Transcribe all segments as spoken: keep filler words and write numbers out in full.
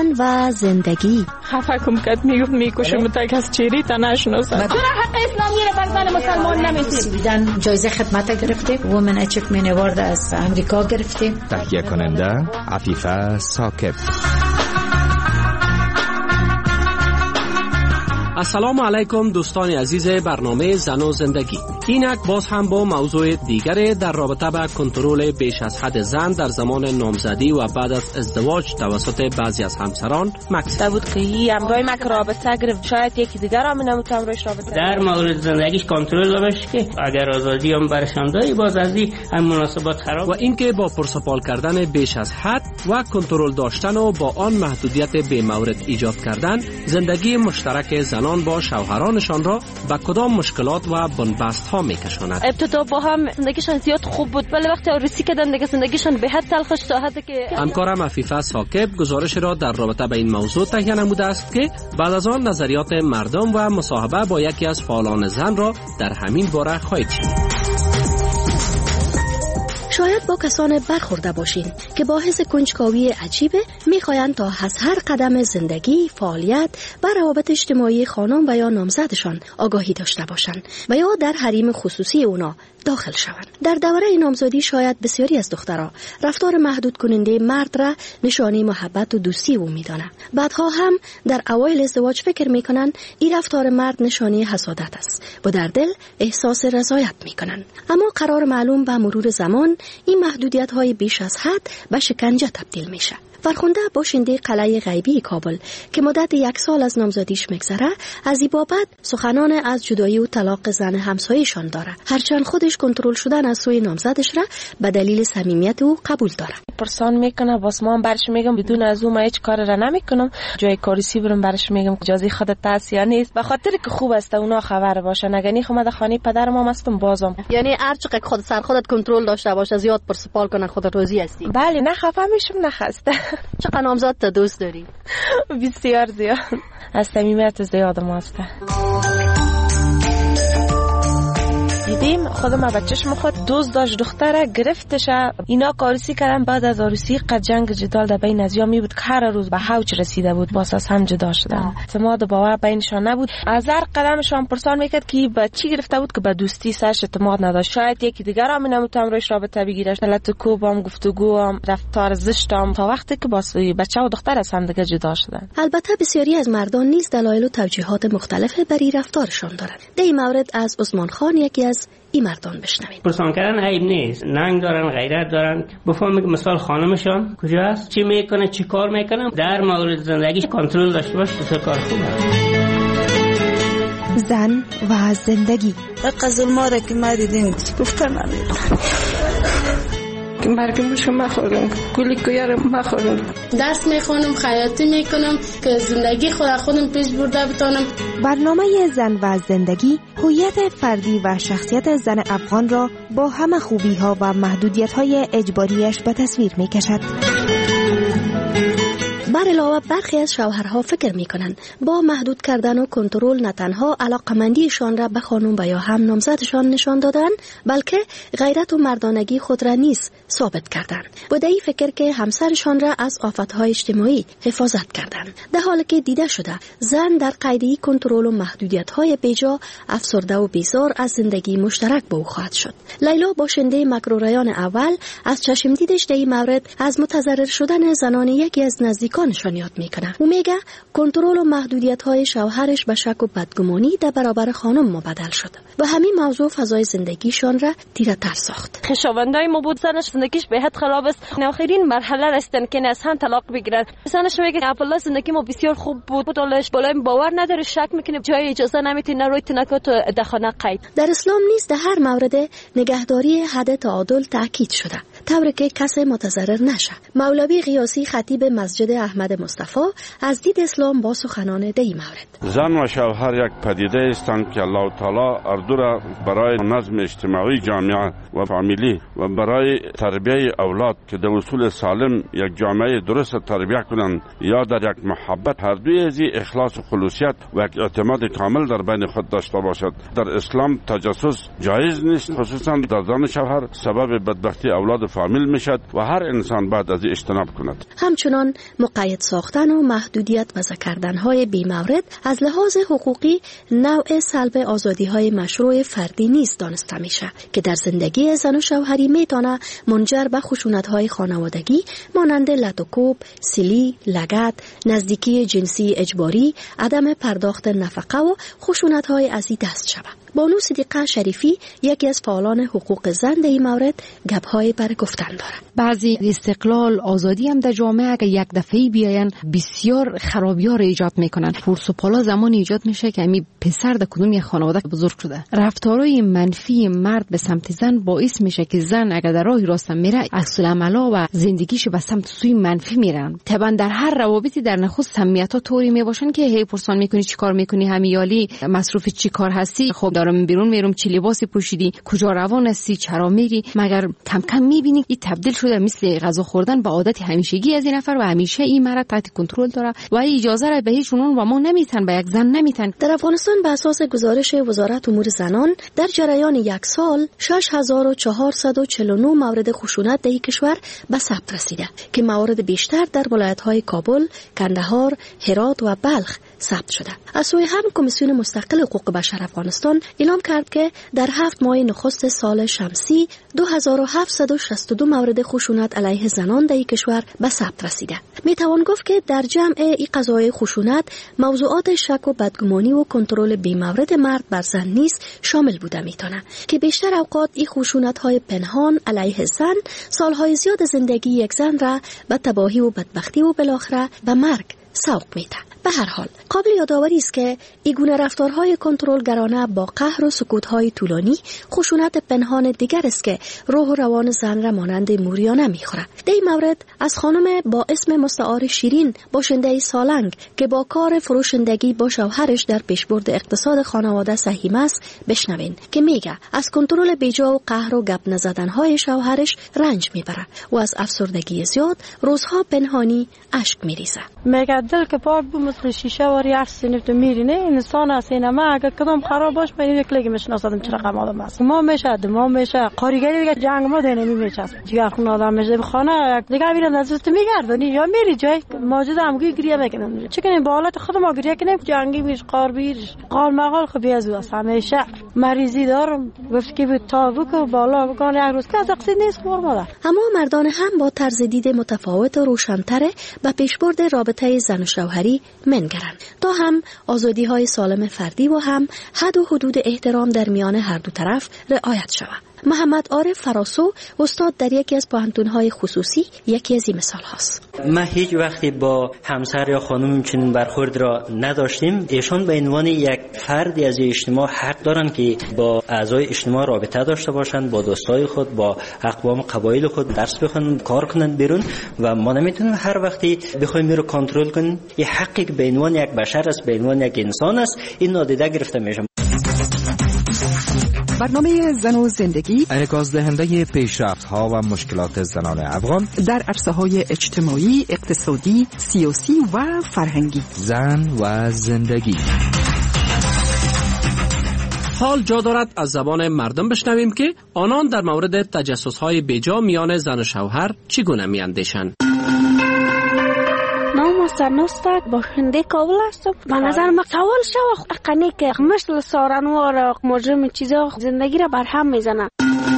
زن و زندگی. خفه کم کد میگفت میکشم تا کس چیری تا نشناسد. چرا حق اسلامی رو بر زن مسلمان نمیدید؟ سویدن جایزه خدمت گرفته، وومن اچیومنت اوارد از امریکا گرفته. تهیه کننده عفیفه ثاقب. السلام علیکم دوستان عزیز برنامه زن و زندگی. اینک باز هم با موضوع دیگری در رابطه با کنترل بیش از حد زن در زمان نامزدی و بعد از ازدواج توسط بعضی از همسران مکس بود که این امرای مک رابطه گرفت، شاید یکی دیگر هم نمیتونه امرایش رابطه در مورد زندگیش کنترل داشت که اگر آزادی هم برشان داری باز از این هم مناسبات خراب. و اینکه با پرسپال کردن بیش از حد و کنترل داشتن و با آن محدودیت بی مورد ایجاد کردن زندگی مشترک زن با شوهرانشان را به کدام مشکلات و بنبست ها میکشاند. ابتدا با هم زندگیشان زیاد خوب بود ولی وقتی آرزی کردن دیگه زندگیشان به حد تلخش تا حدی که همکارم عفیفه ثاقب گزارش را در رابطه با این موضوع تهیه نموده است که بعد از آن نظریات مردم و مصاحبه با یکی از فعالان زن را در همین باره خواهید شنید. شاید با کسان برخورده باشین که با حس کنجکاوی عجیبه میخواین تا از هر قدم زندگی، فعالیت و روابط اجتماعی خانم و یا نامزدشان آگاهی داشته باشند و یا در حریم خصوصی اونا داخل شوند. در دوره نامزدی شاید بسیاری از دخترها رفتار محدود کننده مرد را نشانه محبت و دوستی او میدانند. بعدها هم در اوایل ازدواج فکر میکنن این رفتار مرد نشانه حسادت است و در دل احساس رضایت میکنن. اما قرار معلوم به مرور زمان این محدودیت های بیش از حد به شکنجه تبدیل میشه. فرخنده باشنده قلعه غیبی کابل که مدت یک سال از نامزدیش میگذره از این بابت سخنان از جدایی و طلاق زن همسایه‌شان داره، هرچند خودش کنترل شدن از سوی نامزدش را به دلیل صمیمیت او قبول داره. پرسان میکنه واسه من برش میگم بدون از اون من هیچ کار را نمیکنم، جای کاریسی برم برش میگم اجازه خودت هست یا نیست، به خاطر که خوب است اونا خبر باشه. نگنی خود خانه پدر ما هستم بازم، یعنی هر چقدر خود سر خودت کنترل داشته باشه زیاد پرسپال کنه خودت راضی هستی؟ بله، نه خفه میشم نه خسته. چقدر نامزد تا دوست داری؟ بسیار زیاد، از صمیمیت زیاد ماسته. دیدیم خودم بچه‌ش مخواد دوست داشت دختره گرفتش، اینا کارسی کردن. بعد از عروسی قد جنگ جدال در بین ازیا می بود که هر روز به حوج رسیده بود، باز از هم جدا شدن. اعتماد باور بینشان نبود. از هر قدمشان پرسان میکرد که به چی گرفته بود که به دوستی سرش اعتماد نداشت. شاید یکی دیگر هم نمیتونم روش رابطه بگیره، حالت کوبام، گفتگوام، رفتار زشتام، تا وقتی که باز بچه و دختر از هم دیگه جدا شدن. البته بسیاری از مردان نیز دلایل و توجیهات مختلف برای رفتارشان دارند. در این مورد از عثمان خان یکی از این مردان بشنوید. پرسان کردن عیب نیست، ننگ دارن، غیرت دارن. بفهمه که مثال خانمشان کجا است، چی میکنه، چی کار میکنه، در مورد زندگیش کنترل داشته باشه، بسیار کار خوبه. زن و زندگی. قزل ما را که ما دیدیم گفتن نمیدونم که مرگم بشو مخورم، گلی کویارم مخورم. درس میخونم، خیاطی میکنم که زندگی خود خودم پیش برده بتانم. برنامه زن و زندگی هویت فردی و شخصیت زن افغان را با همه خوبی ها و محدودیت های اجباریش به تصویر میکشد. بر علاوه برخی از شوهرها فکر میکنند با محدود کردن و کنترل نه تنها علاقمندیشان را به خانم و یا هم نامزدشان نشان دادن، بلکه غیرت و مردانگی خود را نیز ثابت کردند. با این فکر که همسرشان را از آفتهای اجتماعی حفاظت کردند، در حالی که دیده شده زن در قید کنترل و محدودیت‌های بیجا افسرده و بیزار از زندگی مشترک به او خواهد شد. لیلا باشنده مکروریان اول از چشم دیدش در این مورد از متضرر شدن زنان یکی از نزدیکانشان یاد میکنه. او میگه کنترل و محدودیت‌های شوهرش به شک و بدگمانی در برابر خانم مبدل شد و همین موضوع فضای زندگیشان را تیره‌تر ساخت. خشاوندای ما بود زنش زندگیش به حد خراب است، آخرین مرحله رسیدن که از هم طلاق بگیرن. زنش میگه اولا زندگی ما بسیار خوب بود، بودالش بالای باور نداره، شک میکنه، جای اجازه نمیتونه روی تنکات دخانه قید. در اسلام نیز در هر مورد نگهداری حد تعادل تاکید شده، طوری که کسی متضرر نشه. مولوی قیاسی خطیب مسجد احمد مصطفی از دید اسلام با سخنان در این مورد: زن و شوهر یک پدیده هستند که الله تعالی هر دو را برای نظم اجتماعی جامعه و فامیلی و برای تربیت اولاد که در اصول سالم یک جامعه درست تربیت کنند یا در یک محبت، هر دوی از اخلاص و خلوصیت و یک اعتماد کامل در بین خود داشته باشد. در اسلام تجسس جایز نیست، خصوصا در زن شوهر سبب بدبختی اولاد فامیل میشد و هر انسان باید از این اجتناب کند. همچنان مقید ساختن و محدودیت وضع کردن‌های بی‌مورد از لحاظ حقوقی نوع سلب آزادی‌های مشروع فردی نیست دانسته میشه که در زندگی زن و شوهری میتونه منجر به خشونت‌های خانوادگی مانند لطوکوب، سیلی، لگد، نزدیکی جنسی اجباری، عدم پرداخت نفقه و خشونت‌های از این دست شود. بانو صدیقه شریفی یکی از فعالان حقوق زن در این مورد گپ‌های بر گفتن دارد. بعضی استقلال آزادی هم در جامعه اگه یک دفعه بیاین بسیار خرابی‌ها را ایجاد میکنن. پرس و پالا زمان ایجاد میشه که امی پسر در کدوم یک خانواده بزرگ شده. رفتارهای منفی مرد به سمت زن باعث میشه که زن اگر در راه راست میره اصل عملا و زندگیش به سمت سوی منفی میرن. طبعا در هر روابطی در نخست سمیت‌ها طوری میباشن که هی پرسان میکنی چیکار میکنی، همیالی مصروف چیکار هستی، خب دارم بیرون میرم، چی لباسی پوشیدی، کجا روان هستی، چرا میری، مگر کم کم میبینی این تبدیل شده مثل غذا خوردن به عادت همیشگی از این نفر و همیشه این مرد تحت کنترل داره و اجازه را به هیچ عنوان و ما نمیتن به یک زن نمیتن. در افغانستان به اساس گزارش وزارت امور زنان در جریان یک سال شش هزار و چهارصد و چهل و نه مورد خشونت در کشور به ثبت رسیده که موارد بیشتر در ولایت‌های کابل، کندهار، هرات و بلخ ثبت شده. از سوی هم کمیسیون مستقل حقوق بشر افغانستان اعلام کرد که در هفت ماه نخست سال شمسی دو هزار و هفتصد و شصت و دو مورد خشونت علیه زنان در کشور به ثبت رسیده. می توان گفت که در جمع این قضایای خشونت موضوعات شک و بدگمانی و کنترل بی‌مورد مرد بر زن نیز شامل بوده میتونه که بیشتر اوقات این خشونت‌های پنهان علیه زن سالهای زیاد زندگی یک زن را به تباهی و بدبختی و بالاخره به مرگ سوق میده. به هر حال قابل یادآوری است که این گونه رفتارهای کنترلگرانه با قهر و سکوت‌های طولانی خشونت پنهان دیگر است که روح و روان زن را مانند موریانه می‌خورد. در این مورد از خانم با اسم مستعار شیرین باشنده سالنگ که با کار فروشندگی با شوهرش در پیشبرد اقتصاد خانواده سهیم است بشنوین که میگه از کنترل بیجا و قهر و گپ نزدن‌های شوهرش رنج میبره و از افسردگی زیاد روزها پنهانی اشک میریزه. میگه دل که پاک بود مثل شیشه واری هر سینه تو میرینه انسان است. اینما اگه کدام خراب باش من یک لگی میشناسم چرا قم آدم است ما میشه ما میشه کاریگری دیگه جنگ ما دینه میچسب دیگه خون آدم میشه خانه دیگه میرن از تو میگردونی یا میری جای موجود همگی گریه میکنن چکنین با حالت خود ما گریه کنیم جنگی میش قار بیرش قال مقال خو بیازو است همیشه مریضی دارم گفت که به تابوک و بالا بکن یک روز که از اقصید نیست خور مادر. اما مردان هم با طرز دید متفاوت و روشن‌تر به پیشبرد رابطه زن و شوهری منگرن تا هم آزادی های سالم فردی و هم حد و حدود احترام در میان هر دو طرف رعایت شود. محمد عارف فراسو استاد در یکی از پوهنتون‌های خصوصی یکی از این مثال هاست. ما هیچ وقتی با همسر یا خانم چنین برخورد را نداشتیم. ایشان به عنوان یک فردی از اجتماع حق دارند که با اعضای اجتماع رابطه داشته باشند، با دوستای خود، با اقوام قبایل خود درس بخونن، کار کنن بیرون و ما نمیتونیم هر وقتی بخوایم رو کنترل کنیم. این حقی که به عنوان یک بشر است، به عنوان یک انسان است، این نادیده گرفته میشه. برنامه زن و زندگی انعکاس دهنده پیشرفت‌ها و مشکلات زنان افغان در عرصه‌های اجتماعی، اقتصادی، سیاسی و فرهنگی. زن و زندگی. حال جا دارد از زبان مردم بشنویم که آنان در مورد تجسس‌های بیجا میان زن و شوهر چگونه میاندیشند. نام سرنوستک باشنده کابل هستم. به نظر من سوال شو اقنی که مثل سارنوار مجرم چیزا زندگی را برهم میزنن.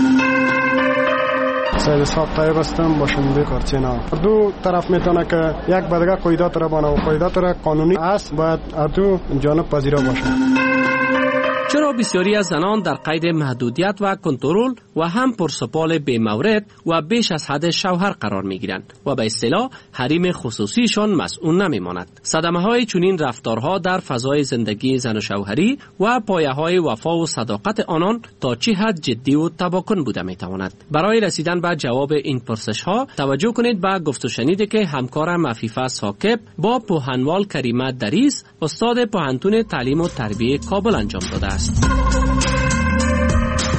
سید صاحب طیب هستم باشنده کارچینا. دو طرف میتونه که یک بدگه قیدات را بانه و قیدات را قانونی است باید دو جانب پذیرا باشه. چرا بسیاری از زنان در قید محدودیت و کنترل و هم پرسپال بی مورد و بیش از حد شوهر قرار می گیرند و به اصطلاح حریم خصوصیشان مسئول نمی ماند. صدمه های چنین رفتارها در فضای زندگی زن و شوهری و پایه های وفا و صداقت آنان تا چه حد جدی و تباکن بوده می تواند. برای رسیدن به جواب این پرسش ها توجه کنید به گفت و شنیدی که همکارم عفیفه ساکب با پوهنوال کریمه دریس استاد پوهنتون تعلیم و تربیه کابل انجام داده است.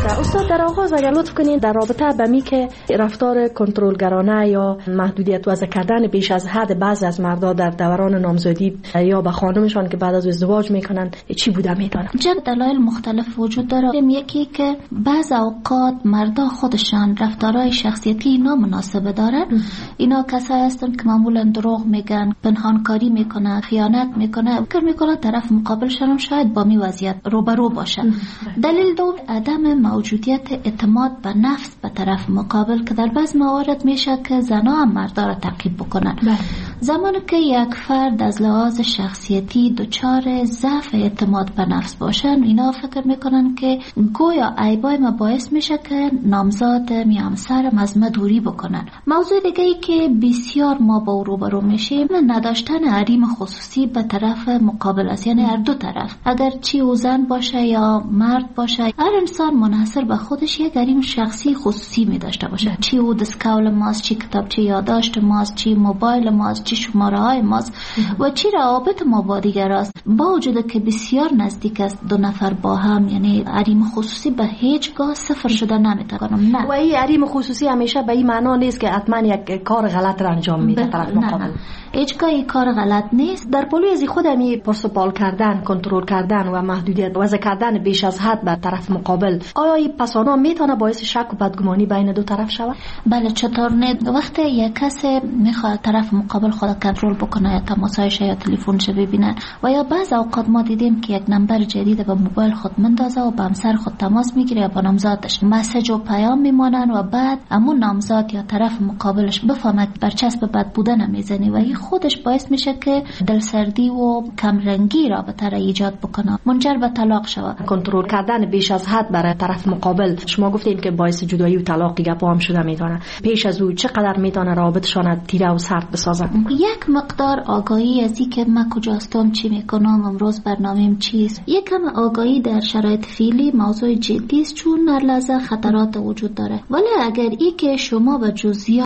استاد در آغاز اگر لطف کنید در رابطه با می که رفتار کنترلگرانه یا محدودیت وضع کردن بیش از حد بعضی از مردا در دوران نامزدی یا به خانمشان که بعد از ازدواج میکنن چی بوده میدونن؟ چند دلایل مختلف وجود داره. یکی که بعض اوقات مردا خودشان رفتارهای شخصیتی نامناسب دارن. اینا کسایی هستن که معمولا دروغ میگن، پنهانکاری میکنن، خیانت میکنن، فکر میکنن طرف مقابلشان شاید با می وضعیت روبرو باشن. دلیل دوم عدم موجودیت اعتماد به نفس به طرف مقابل که در بعض موارد میشه که زنها هم مردا را تعقیب بکنن. زمانی که یک فرد از لحاظ شخصیتی دچار ضعف اعتماد به نفس باشن، اینا فکر میکنن که گویا عیبای ما باعث میشه که نامزد یا همسرم از ما دوری بکنن. موضوع دیگه ای که بسیار ما با روبرو میشیم نداشتن حریم خصوصی به طرف مقابل است، یعنی هر دو طرف، اگر چی او زن باشه یا مرد باشه، هر انسان منحصر به خودش یک حریم شخصی خصوصی می داشته باشه. چی او دسکول ماست، چی کتابچه یادداشت ماست، چی موبایل ماست، چی شماره های ماست و چی روابط ما با دیگر است. با وجود که بسیار نزدیک است دو نفر با هم، یعنی حریم خصوصی به هیچگاه صفر شده نمیتونم. نه، و این حریم خصوصی همیشه به این معنا نیست که حتما یک کار غلط را انجام میده طرف مقابل. هیچگاه این کار غلط نیست. در پلوی از خود همی پرسپال کردن، کنترل کردن و محدودیت وضع کردن بیش از حد بر طرف مقابل، آیا این پسانا میتونه باعث شک و بدگمانی بین دو طرف شود؟ بله، چطور نه؟ وقتی یک کس میخواد طرف مقابل خود کنترل بکنه یا تماسایش یا تلفنش ببینه و یا بعض اوقات ما دیدیم که یک نمبر جدید به موبایل خود مندازه و با همسر خود تماس میگیره یا با نامزادش مسیج و پیام میمانن و بعد همون نامزاد یا طرف مقابلش بفهمه برچسب بد بودن میزنی و این خودش باعث میشه که دلسردی و کمرنگی رابطه را ایجاد بکنه، منجر به طلاق شود. کنترل کردن بیش از حد برای طرف مقابل، شما گفتین که باعث جدایی و طلاق گپا هم شده میتونه. پیش از او چقدر میتونه رابطشان تیره و سرد بسازه؟ یک مقدار آگاهی از این که من کجاستم، چی میکنم، امروز برنامه‌ام چیست. یک کم آگاهی در شرایط فعلی موضوع جدی است، چون هر لحظه خطرات وجود داره. ولی اگر ای که شما به جزئیات